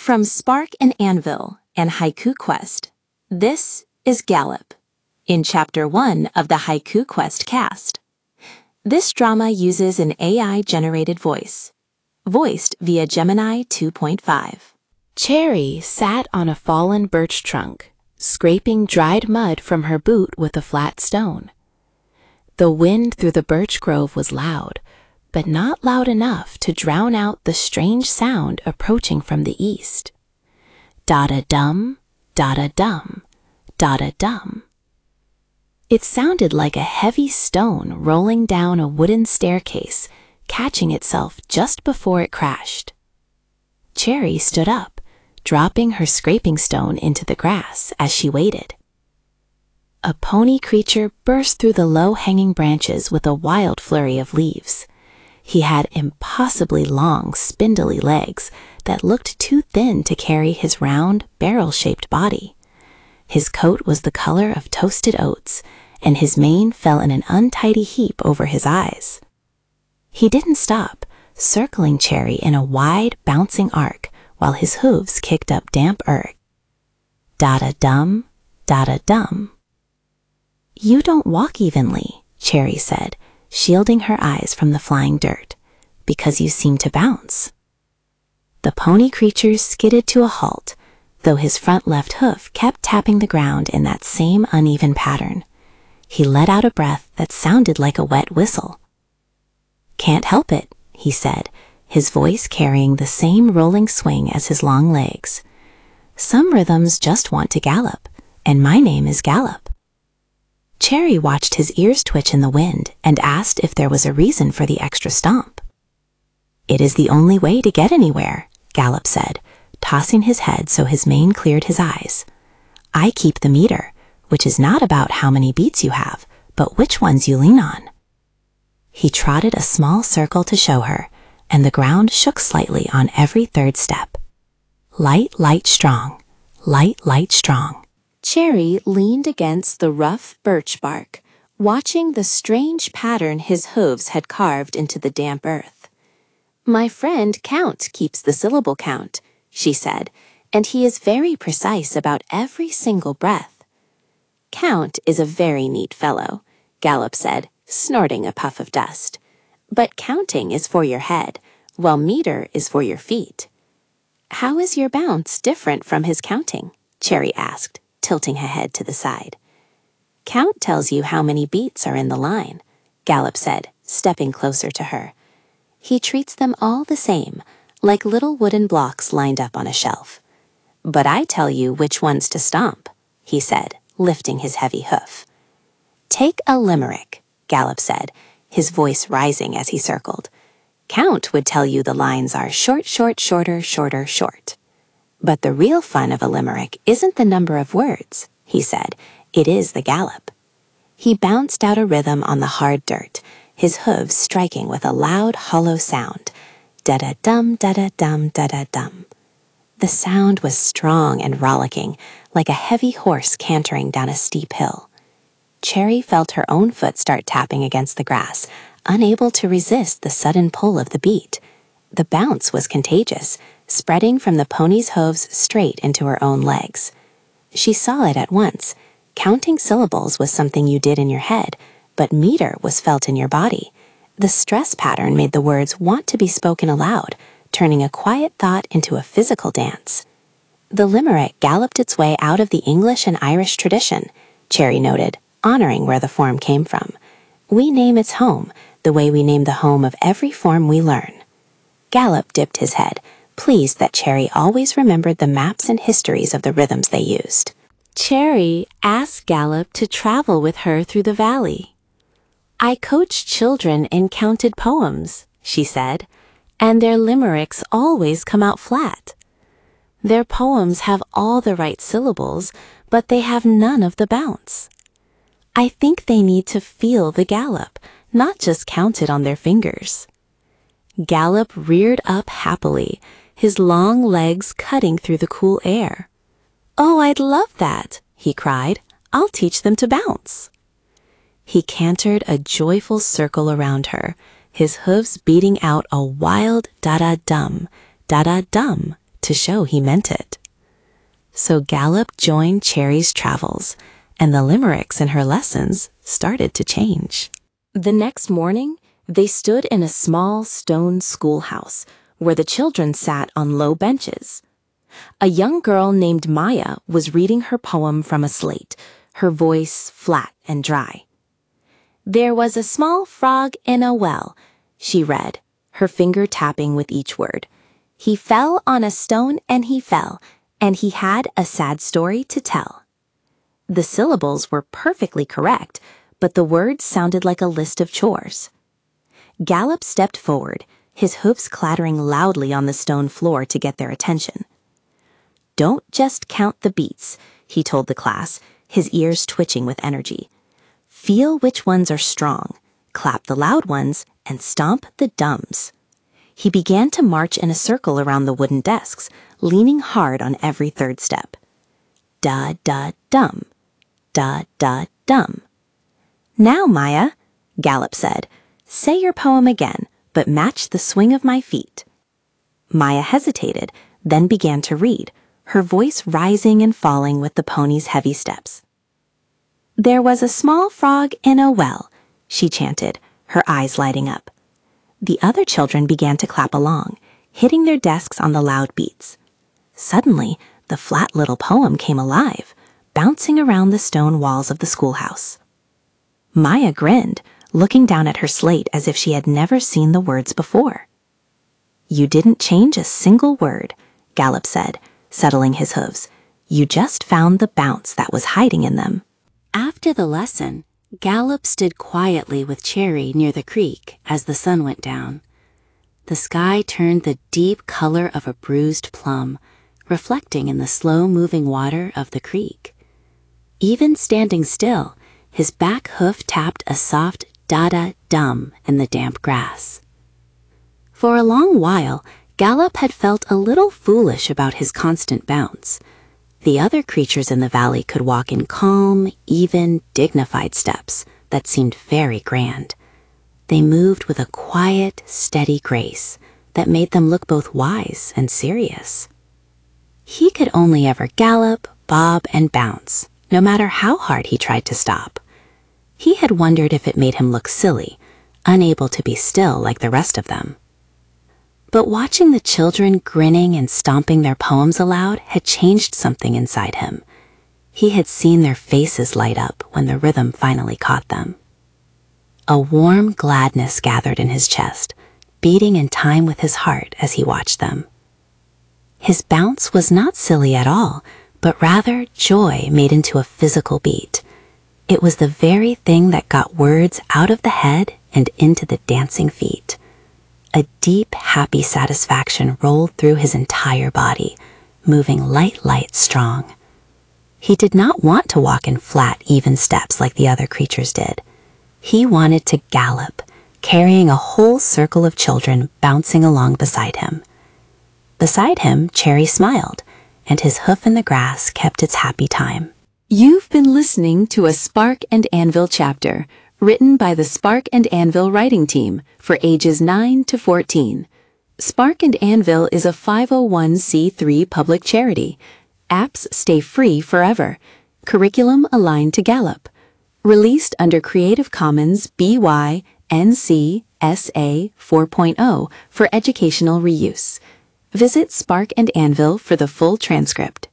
From Spark and Anvil and Haiku Quest, this is Gallop, in Chapter 1 of the Haiku Quest cast. This drama uses an AI-generated voice, voiced via Gemini 2.5. Cherry sat on a fallen birch trunk, scraping dried mud from her boot with a flat stone. The wind through the birch grove was loud, but not loud enough to drown out the strange sound approaching from the east. Da-da-dum, da-da-dum, da-da-dum. It sounded like a heavy stone rolling down a wooden staircase, catching itself just before it crashed. Cherry stood up, dropping her scraping stone into the grass as she waited. A pony creature burst through the low-hanging branches with a wild flurry of leaves. He had impossibly long, spindly legs that looked too thin to carry his round, barrel-shaped body. His coat was the color of toasted oats, and his mane fell in an untidy heap over his eyes. He didn't stop, circling Cherry in a wide, bouncing arc while his hooves kicked up damp earth. Da-da-dum, da-da-dum. "You don't walk evenly," Cherry said, shielding her eyes from the flying dirt, "because you seem to bounce." The pony creature skidded to a halt, though his front left hoof kept tapping the ground in that same uneven pattern. He let out a breath that sounded like a wet whistle. "Can't help it," he said, his voice carrying the same rolling swing as his long legs. "Some rhythms just want to gallop, and my name is Gallop." Cherry watched his ears twitch in the wind and asked if there was a reason for the extra stomp. "It is the only way to get anywhere," Gallop said, tossing his head so his mane cleared his eyes. "I keep the meter, which is not about how many beats you have, but which ones you lean on." He trotted a small circle to show her, and the ground shook slightly on every third step. Light, light, strong. Light, light, strong. Cherry leaned against the rough birch bark, watching the strange pattern his hooves had carved into the damp earth. "My friend Count keeps the syllable count," she said, "and he is very precise about every single breath." "Count is a very neat fellow," Gallop said, snorting a puff of dust. "But counting is for your head, while meter is for your feet." "How is your bounce different from his counting?" Cherry asked, tilting her head to the side. "Count tells you how many beats are in the line," Gallop said, stepping closer to her. "He treats them all the same, like little wooden blocks lined up on a shelf. But I tell you which ones to stomp," he said, lifting his heavy hoof. "Take a limerick," Gallop said, his voice rising as he circled. "Count would tell you the lines are short, short, shorter, shorter, short. But the real fun of a limerick isn't the number of words," he said, "it is the gallop." He bounced out a rhythm on the hard dirt, his hooves striking with a loud, hollow sound. Da-da-dum, da-da-dum, da-da-dum. The sound was strong and rollicking, like a heavy horse cantering down a steep hill. Cherry felt her own foot start tapping against the grass, unable to resist the sudden pull of the beat. The bounce was contagious, spreading from the pony's hooves straight into her own legs. She saw it at once. Counting syllables was something you did in your head, but meter was felt in your body. The stress pattern made the words want to be spoken aloud, turning a quiet thought into a physical dance. The limerick galloped its way out of the English and Irish tradition, Cherry noted, honoring where the form came from. "We name its home the way we name the home of every form we learn." Gallop dipped his head, pleased that Cherry always remembered the maps and histories of the rhythms they used. Cherry asked Gallop to travel with her through the valley. "I coach children in counted poems," she said, "and their limericks always come out flat. Their poems have all the right syllables, but they have none of the bounce. I think they need to feel the gallop, not just count it on their fingers." Gallop reared up happily, his long legs cutting through the cool air. "Oh, I'd love that," he cried. "I'll teach them to bounce." He cantered a joyful circle around her, his hooves beating out a wild da-da-dum, to show he meant it. So Gallop joined Cherry's travels, and the limericks in her lessons started to change. The next morning, they stood in a small stone schoolhouse where the children sat on low benches. A young girl named Maya was reading her poem from a slate, her voice flat and dry. "There was a small frog in a well," she read, her finger tapping with each word. "He fell on a stone and he fell, and he had a sad story to tell." The syllables were perfectly correct, but the words sounded like a list of chores. Gallop stepped forward, his hoofs clattering loudly on the stone floor to get their attention. "Don't just count the beats," he told the class, his ears twitching with energy. "Feel which ones are strong, clap the loud ones, and stomp the dumbs." He began to march in a circle around the wooden desks, leaning hard on every third step. Da-da-dum, da-da-dum. "Now, Maya," Gallop said, "say your poem again, but match the swing of my feet." Maya hesitated, then began to read, her voice rising and falling with the pony's heavy steps. "There was a small frog in a well," she chanted, her eyes lighting up. The other children began to clap along, hitting their desks on the loud beats. Suddenly, the flat little poem came alive, bouncing around the stone walls of the schoolhouse. Maya grinned, looking down at her slate as if she had never seen the words before. "You didn't change a single word," Gallop said, settling his hooves. "You just found the bounce that was hiding in them." After the lesson, Gallop stood quietly with Cherry near the creek as the sun went down. The sky turned the deep color of a bruised plum, reflecting in the slow-moving water of the creek. Even standing still, his back hoof tapped a soft da-da-dum in the damp grass. For a long while, Gallop had felt a little foolish about his constant bounce. The other creatures in the valley could walk in calm, even, dignified steps that seemed very grand. They moved with a quiet, steady grace that made them look both wise and serious. He could only ever gallop, bob, and bounce, no matter how hard he tried to stop. He had wondered if it made him look silly, unable to be still like the rest of them. But watching the children grinning and stomping their poems aloud had changed something inside him. He had seen their faces light up when the rhythm finally caught them. A warm gladness gathered in his chest, beating in time with his heart as he watched them. His bounce was not silly at all, but rather joy made into a physical beat. It was the very thing that got words out of the head and into the dancing feet. A deep, happy satisfaction rolled through his entire body, moving light, strong. He did not want to walk in flat, even steps like the other creatures did. He wanted to gallop, carrying a whole circle of children bouncing along beside him. Beside him, Cherry smiled, and his hoof in the grass kept its happy time. You've been listening to a Spark and Anvil chapter, written by the Spark and Anvil writing team for ages 9 to 14. Spark and Anvil is a 501c3 public charity. Apps stay free forever. Curriculum aligned to Gallop. Released under Creative Commons BY NC SA 4.0 for educational reuse. Visit Spark and Anvil for the full transcript.